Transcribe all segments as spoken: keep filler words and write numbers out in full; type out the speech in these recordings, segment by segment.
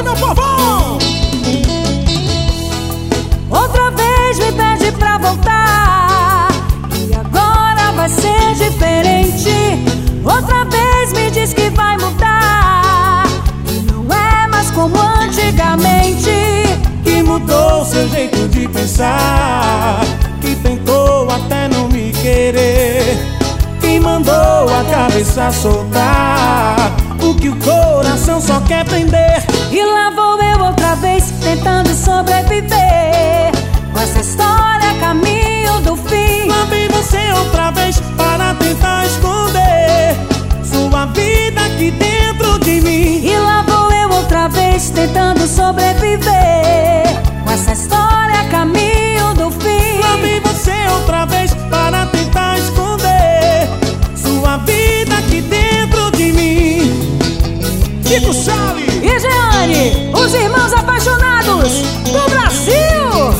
meu povão! Outra vez me pede pra voltar, e agora vai ser diferente. Outra vez me diz que vai mudar, e não é mais como antigamente. Que mudou seu jeito de pensar, que tentou até não me querer, que mandou a cabeça soltar o que o coração só quer prender. E lá vou eu outra vez tentando sobreviver, com essa história caminho do fim. Lá vem você outra vez para tentar esconder sua vida aqui dentro de mim. E lá vou eu outra vez tentando sobreviver, com essa história caminho do fim. Lá vem você outra vez para tentar esconder sua vida aqui dentro de mim. Chico Chale e Jeane, os irmãos apaixonados do Brasil.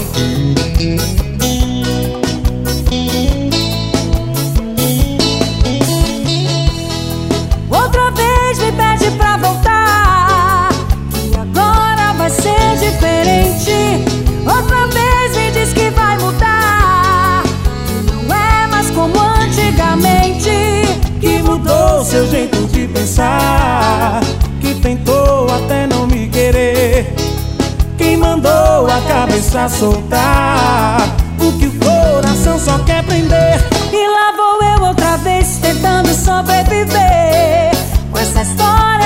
Outra vez me pede pra voltar, e agora vai ser diferente. Outra vez me diz que vai mudar, e não é mais como antigamente. que mudou seu jeito de pensar, que tentou até não me querer, que mandou a cabeça soltar o que o coração só quer prender. E lá vou eu outra vez tentando sobreviver, com essa história